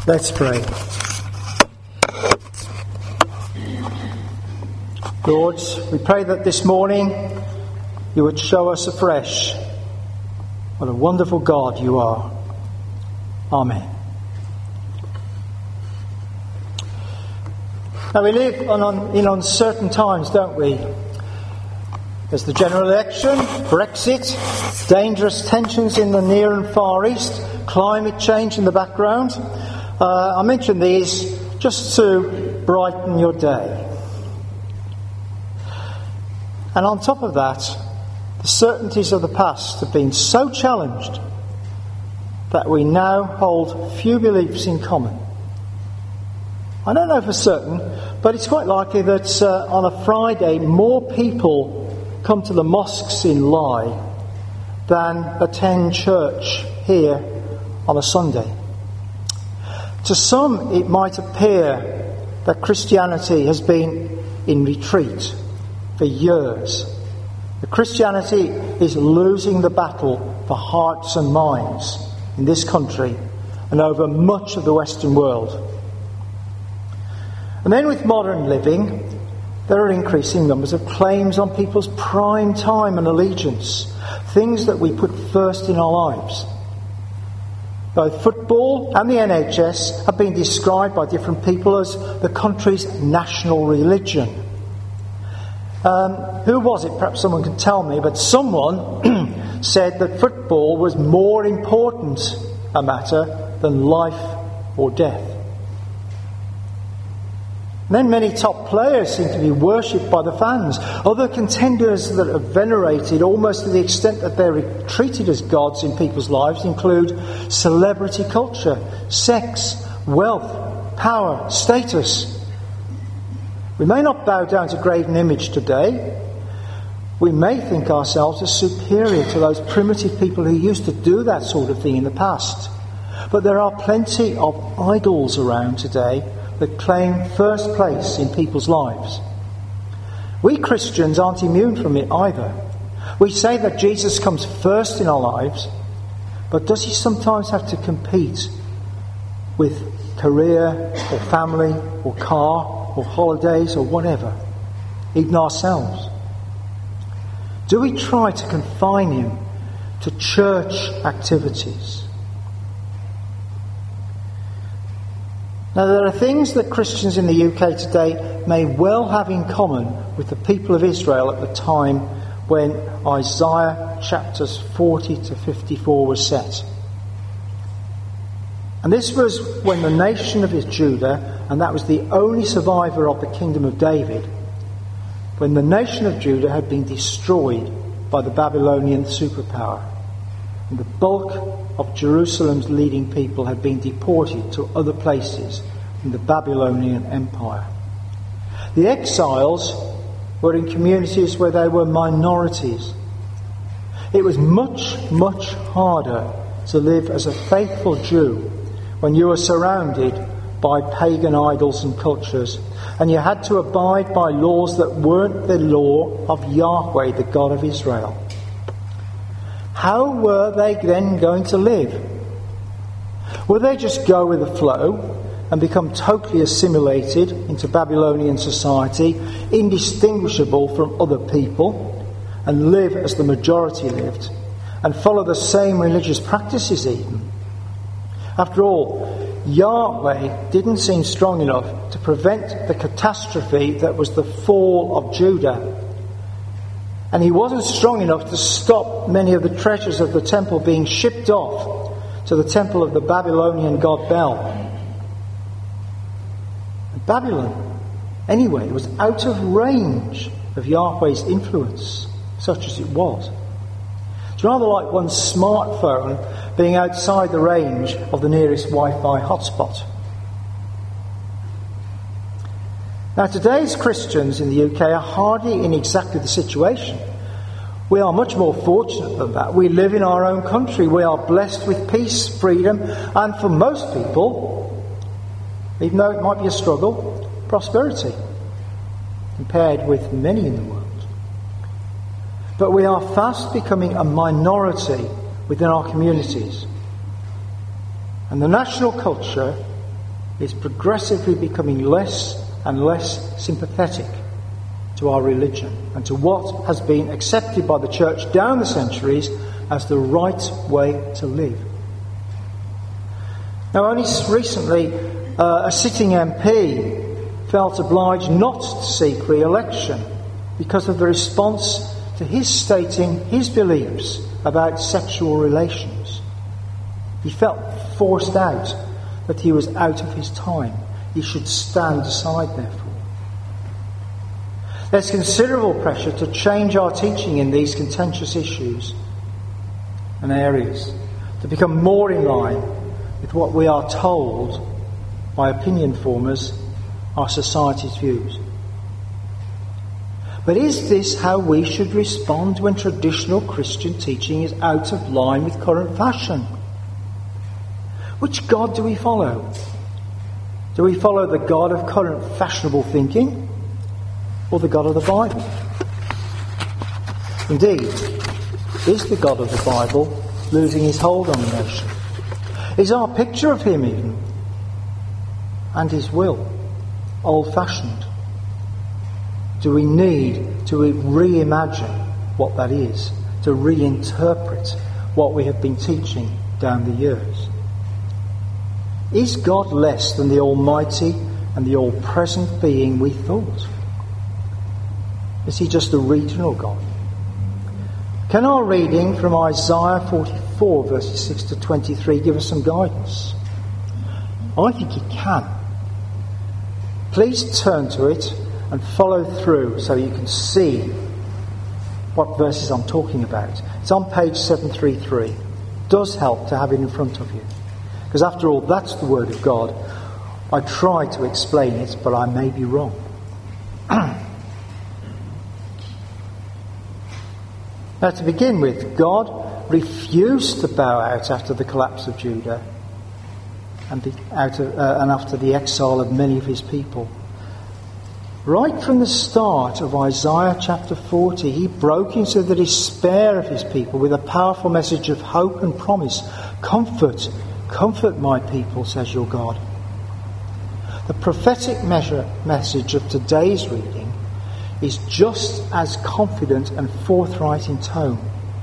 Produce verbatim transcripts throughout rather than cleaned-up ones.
Let's pray. Lord, we pray that this morning you would show us afresh what a wonderful God you are. Amen. Now we live on, in uncertain times, don't we? There's the general election, Brexit, dangerous tensions in the Near and Far East, climate change in the background. Uh, I mention these just to brighten your day. And on top of that, the certainties of the past have been so challenged that we now hold few beliefs in common. I don't know for certain, but it's quite likely that uh, on a Friday more people come to the mosques in Lye than attend church here on a Sunday. To some it might appear that Christianity has been in retreat for years. The Christianity is losing the battle for hearts and minds in this country and over much of the Western world. And then with modern living, there are increasing numbers of claims on people's prime time and allegiance, things that we put first in our lives. Both football and the N H S have been described by different people as the country's national religion. Um, who was it? Perhaps someone can tell me, but someone said that football was more important a matter than life or death. And then many top players seem to be worshipped by the fans. Other contenders that are venerated almost to the extent that they're treated as gods in people's lives include celebrity culture, sex, wealth, power, status. We may not bow down to graven image today. We may think ourselves as superior to those primitive people who used to do that sort of thing in the past. But there are plenty of idols around today that claim first place in people's lives. We Christians aren't immune from it either. We say that Jesus comes first in our lives, but does he sometimes have to compete with career or family or car or holidays or whatever, even ourselves? Do we try to confine him to church activities? Now, there are things that Christians in the U K today may well have in common with the people of Israel at the time when Isaiah chapters forty to fifty-four was set. And this was when the nation of Judah, and that was the only survivor of the kingdom of David, when the nation of Judah had been destroyed by the Babylonian superpower. And the bulk of Jerusalem's leading people had been deported to other places in the Babylonian Empire. The exiles were in communities where they were minorities. It was much, much harder to live as a faithful Jew when you were surrounded by pagan idols and cultures, and you had to abide by laws that weren't the law of Yahweh, the God of Israel. How were they then going to live? Would they just go with the flow and become totally assimilated into Babylonian society, indistinguishable from other people, and live as the majority lived, and follow the same religious practices even? After all, Yahweh didn't seem strong enough to prevent the catastrophe that was the fall of Judah. And he wasn't strong enough to stop many of the treasures of the temple being shipped off to the temple of the Babylonian god Bel. And Babylon, anyway, was out of range of Yahweh's influence, such as it was. It's rather like one's smartphone being outside the range of the nearest Wi-Fi hotspot. Now, today's Christians in the U K are hardly in exactly the situation. We are much more fortunate than that. We live in our own country. We are blessed with peace, freedom, and for most people, even though it might be a struggle, prosperity, compared with many in the world. But we are fast becoming a minority within our communities. And the national culture is progressively becoming less and less sympathetic to our religion and to what has been accepted by the church down the centuries as the right way to live. Now, only recently, uh, a sitting M P felt obliged not to seek re-election because of the response to his stating his beliefs about sexual relations. He felt forced out, that he was out of his time. He should stand aside, therefore. There's considerable pressure to change our teaching in these contentious issues and areas, to become more in line with what we are told by opinion formers, our society's views. But is this how we should respond when traditional Christian teaching is out of line with current fashion? Which God do we follow? Do we follow the God of current fashionable thinking or the God of the Bible? Indeed, is the God of the Bible losing his hold on the nation? Is our picture of him even, and his will, old-fashioned? Do we need to reimagine what that is, to reinterpret what we have been teaching down the years? Is God less than the Almighty and the all-present being we thought? Is he just a regional God? Can our reading from Isaiah forty-four, verses six to twenty-three, give us some guidance? I think it can. Please turn to it and follow through so you can see what verses I'm talking about. It's on page seven thirty-three. It does help to have it in front of you. Because after all, that's the Word of God. I try to explain it, but I may be wrong. Now, to begin with, God refused to bow out after the collapse of Judah and, the, out of, uh, and after the exile of many of his people. Right from the start of Isaiah chapter forty, he broke into the despair of his people with a powerful message of hope and promise. Comfort, comfort my people, says your God. The prophetic measure, message of today's reading is just as confident and forthright in tone.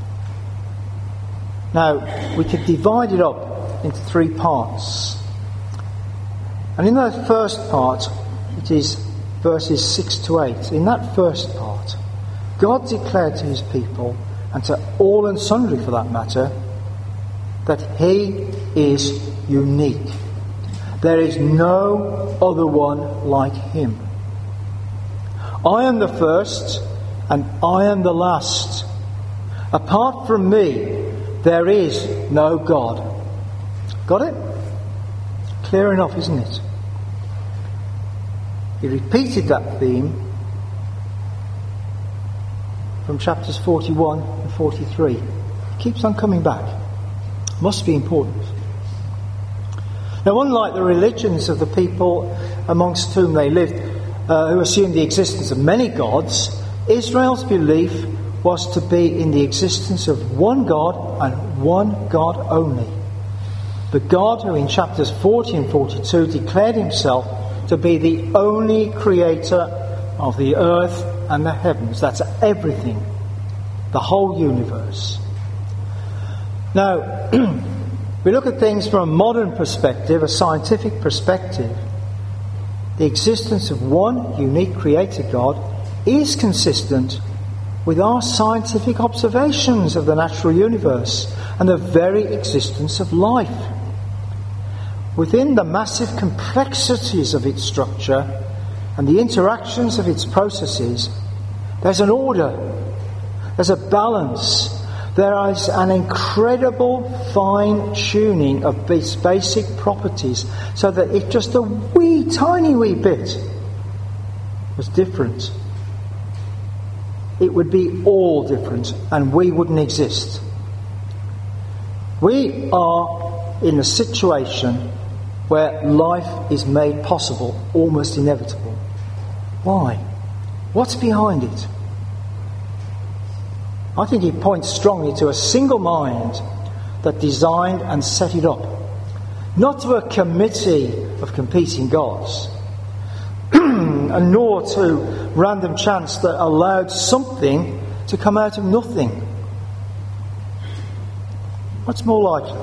Now, we could divide it up into three parts. And in the first part, it is verses six to eight. In that first part, God declared to his people, and to all and sundry for that matter, that he is unique. There is no other one like him. I am the first and I am the last. Apart from me, there is no God. Got it? Clear enough, isn't it? He repeated that theme from chapters forty-one and forty-three. It keeps on coming back. Must be important. Now, unlike the religions of the people amongst whom they lived, uh, who assumed the existence of many gods, Israel's belief was to be in the existence of one God and one God only. The God who in chapters forty and forty-two declared himself to be the only creator of the earth and the heavens. That's everything. The whole universe. Now, we look at things from a modern perspective, a scientific perspective. The existence of one unique creator God is consistent with our scientific observations of the natural universe and the very existence of life. Within the massive complexities of its structure and the interactions of its processes, there's an order, there's a balance, there is an incredible fine-tuning of these basic properties so that if just a wee, tiny wee bit was different, it would be all different and we wouldn't exist. We are in a situation where life is made possible, almost inevitable. Why? What's behind it? I think it points strongly to a single mind that designed and set it up. not to a committee of competing gods, and nor to random chance that allowed something to come out of nothing. What's more likely?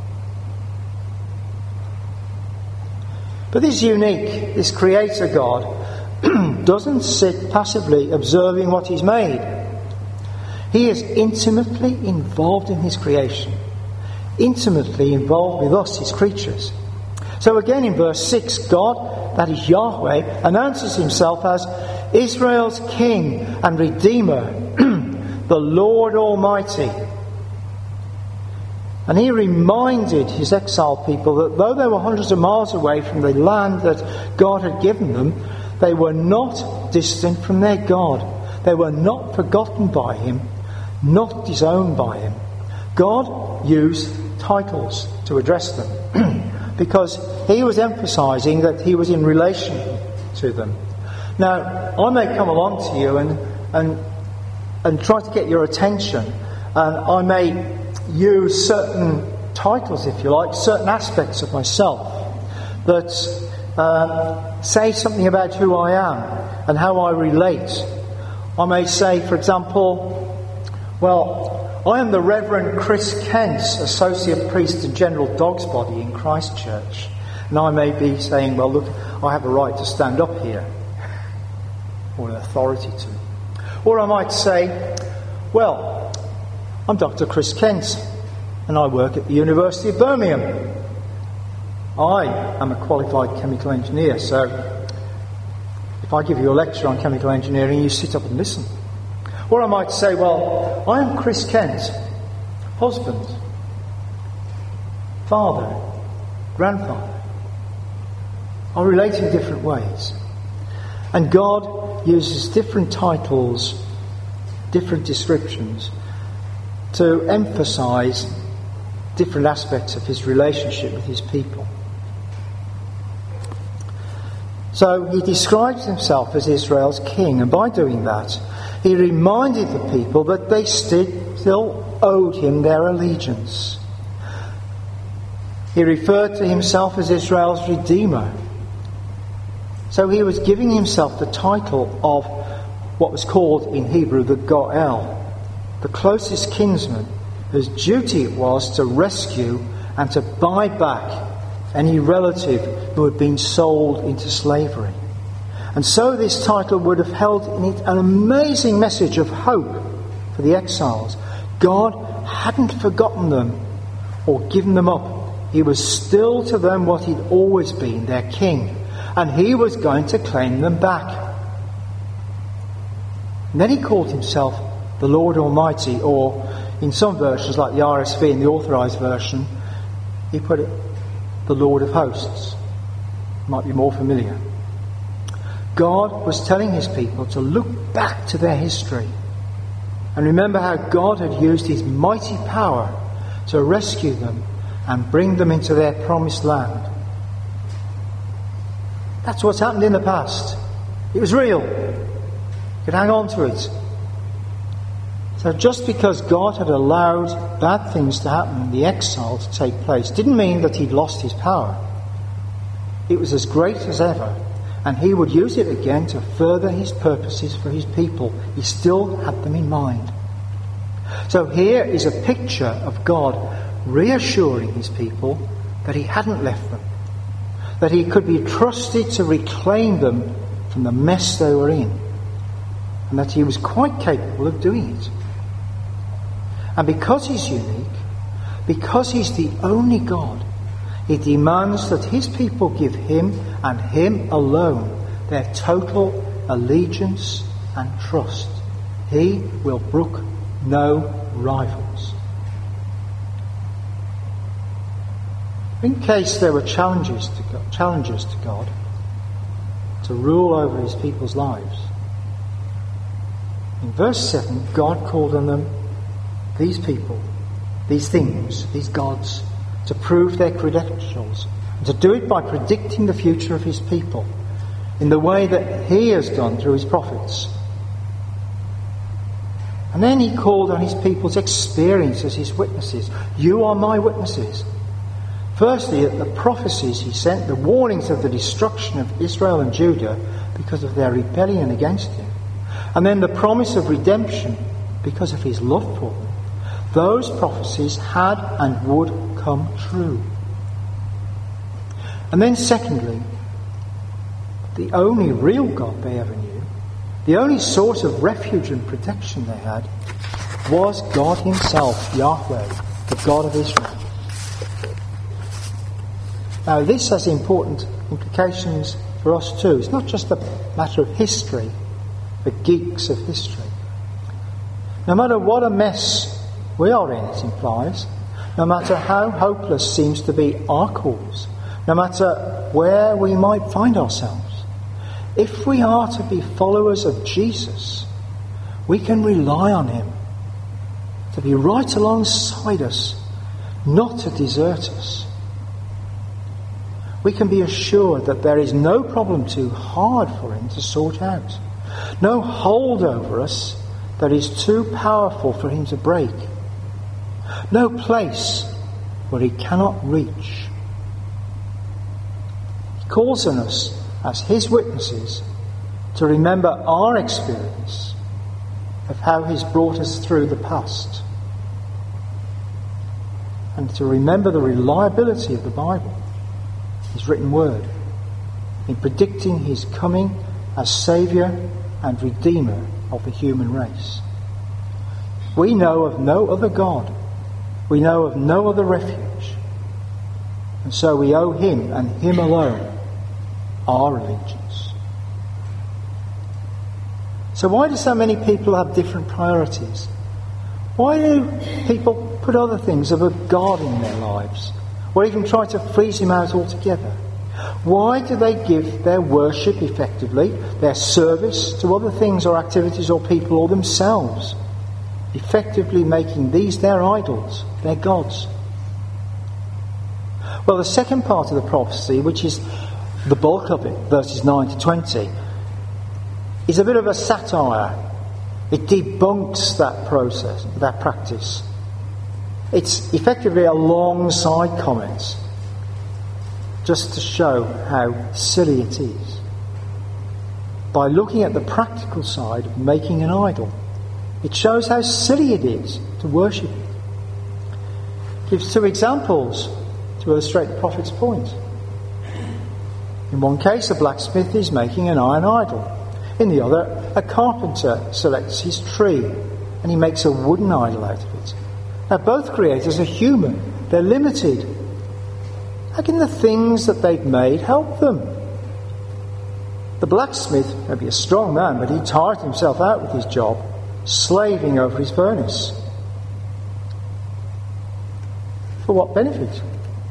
But this unique, this creator God, doesn't sit passively observing what he's made. He is intimately involved in his creation, intimately involved with us, his creatures. So again in verse six, God, that is Yahweh, announces himself as Israel's King and Redeemer, the Lord Almighty. And he reminded his exiled people that though they were hundreds of miles away from the land that God had given them, they were not distant from their God. They were not forgotten by him, not disowned by him. God used titles to address them because he was emphasizing that he was in relation to them. Now, I may come along to you and and and try to get your attention, and I may use certain titles, if you like, certain aspects of myself that uh, say something about who I am and how I relate. I may say, for example, well, I am the Reverend Chris Kent, Associate Priest and General Dog's Body in Christchurch. And I may be saying, well, look, I have a right to stand up here, or an authority to. Or I might say, well, I'm Doctor Chris Kent, and I work at the University of Birmingham. I am a qualified chemical engineer, so if I give you a lecture on chemical engineering, you sit up and listen. Or I might say, well, I am Chris Kent, husband, father, grandfather. I relate in different ways. And God uses different titles, different descriptions, to emphasize different aspects of his relationship with his people. So he describes himself as Israel's king, and by doing that, he reminded the people that they still owed him their allegiance. He referred to himself as Israel's Redeemer. So he was giving himself the title of what was called in Hebrew the Goel, the closest kinsman, whose duty it was to rescue and to buy back any relative who had been sold into slavery. And so this title would have held in it an amazing message of hope for the exiles. God hadn't forgotten them or given them up. He was still to them what he'd always been, their king. And he was going to claim them back. And then he called himself the Lord Almighty, or in some versions like the R S V and the Authorized Version, he put it the Lord of Hosts. Might be more familiar. God was telling his people to look back to their history and remember how God had used his mighty power to rescue them and bring them into their promised land. That's what's happened in the past. It was real. You could hang on to it. So just because God had allowed bad things to happen, the exile to take place, didn't mean that he'd lost his power. It was as great as ever, and he would use it again to further his purposes for his people. He still had them in mind. So here is a picture of God reassuring his people that he hadn't left them, that he could be trusted to reclaim them from the mess they were in, and that he was quite capable of doing it. And because he's unique, because he's the only God, he demands that his people give him and him alone their total allegiance and trust. He will brook no rivals. In case there were challenges to God, challenges to God to rule over his people's lives, in verse seven, God called on them, these people, these things, these gods, to prove their credentials, and to do it by predicting the future of his people in the way that he has done through his prophets. And then he called on his people's experience as his witnesses. You are my witnesses. Firstly, that the prophecies he sent, the warnings of the destruction of Israel and Judah because of their rebellion against him, and then the promise of redemption because of his love for them, those prophecies had and would come true. And then secondly, the only real God they ever knew, the only source of refuge and protection they had, was God himself, Yahweh, the God of Israel. Now this has important implications for us too. It's not just a matter of history, the geeks of history. No matter what a mess we are in, it implies, no matter how hopeless seems to be our cause, no matter where we might find ourselves, if we are to be followers of Jesus, we can rely on him to be right alongside us, not to desert us. We can be assured that there is no problem too hard for him to sort out, no hold over us that is too powerful for him to break, no place where he cannot reach. He calls on us as his witnesses to remember our experience of how he's brought us through the past, and to remember the reliability of the Bible, his written word, in predicting his coming as Saviour and Redeemer of the human race. We know of no other God. We know of no other refuge. And so we owe him and him alone our allegiance. So why do so many people have different priorities? Why do people put other things above God in their lives, or even try to freeze him out altogether? Why do they give their worship effectively, their service, to other things or activities or people or themselves, effectively making these their idols, their gods? Well, the second part of the prophecy, which is the bulk of it, verses nine to twenty, is a bit of a satire. It debunks that process, that practice. It's effectively a long side comment, just to show how silly it is. By looking at the practical side of making an idol, it shows how silly it is to worship it. It gives two examples to illustrate the prophet's point. In one case, a blacksmith is making an iron idol. In the other, a carpenter selects his tree and he makes a wooden idol out of it. Now, both creators are human. They're limited. How can the things that they've made help them? The blacksmith may be a strong man, but he tired himself out with his job, slaving over his furnace. For what benefit?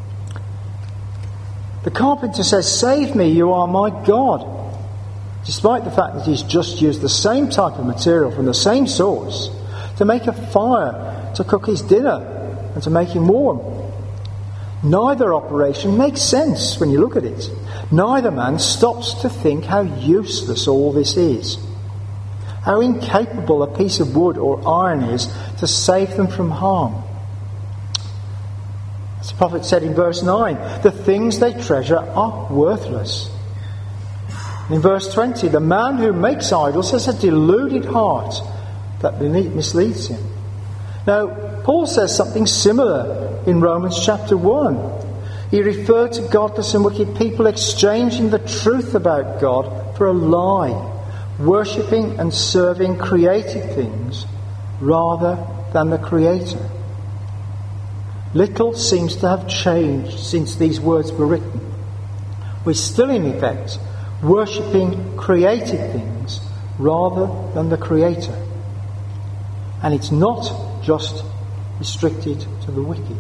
The carpenter says, "Save me, you are my God," despite the fact that he's just used the same type of material from the same source to make a fire, to cook his dinner, and to make him warm. Neither operation makes sense when you look at it. Neither man stops to think how useless all this is, how incapable a piece of wood or iron is to save them from harm. As the prophet said in verse nine, the things they treasure are worthless. In verse twenty, the man who makes idols has a deluded heart that misleads him. Now, Paul says something similar in Romans chapter one. He referred to godless and wicked people exchanging the truth about God for a lie, worshipping and serving created things rather than the Creator. Little seems to have changed since these words were written. We're still in effect worshipping created things rather than the Creator. And it's not just restricted to the wicked.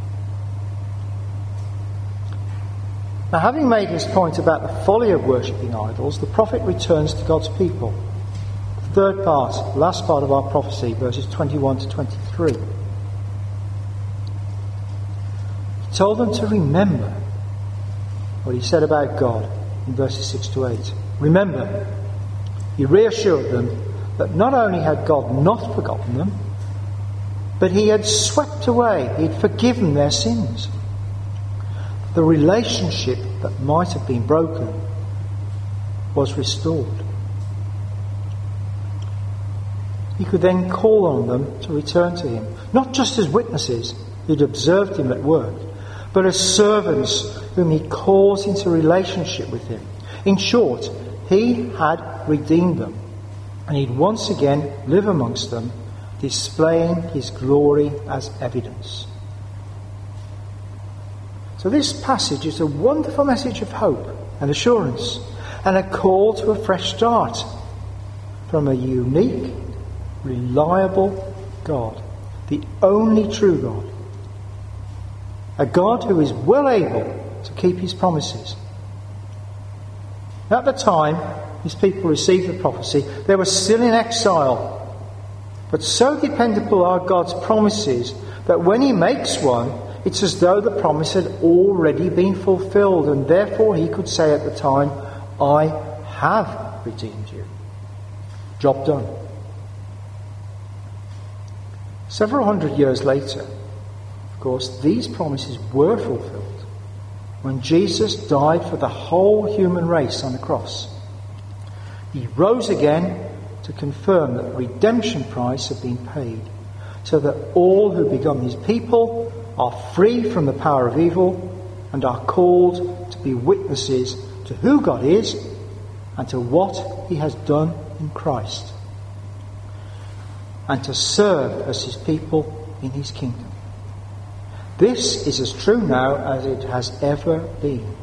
Now, having made his point about the folly of worshipping idols, the prophet returns to God's people. The third part, last part of our prophecy, verses twenty-one to twenty-three. He told them to remember what he said about God in verses six to eight. Remember, he reassured them that not only had God not forgotten them, but he had swept away, he had forgiven their sins. The relationship that might have been broken was restored. He could then call on them to return to him, not just as witnesses who'd observed him at work, but as servants whom he calls into relationship with him. In short, he had redeemed them, and he'd once again live amongst them, displaying his glory as evidence. So this passage is a wonderful message of hope and assurance, and a call to a fresh start from a unique, reliable God, the only true God. A God who is well able to keep his promises. At the time his people received the prophecy, they were still in exile. But so dependable are God's promises that when he makes one, it's as though the promise had already been fulfilled, and therefore he could say at the time, I have redeemed you. Job done. Several hundred years later, of course, these promises were fulfilled when Jesus died for the whole human race on the cross. He rose again to confirm that the redemption price had been paid, so that all who become his people are free from the power of evil and are called to be witnesses to who God is and to what he has done in Christ, and to serve as his people in his kingdom. This is as true now as it has ever been.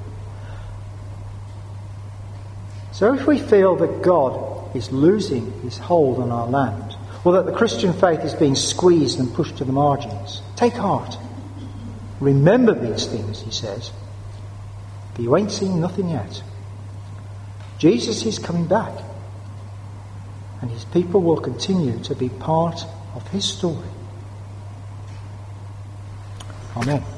So if we feel that God is losing his hold on our land, or that the Christian faith is being squeezed and pushed to the margins, take heart. Remember these things, he says. But you ain't seen nothing yet. Jesus is coming back, and his people will continue to be part of his story. Amen.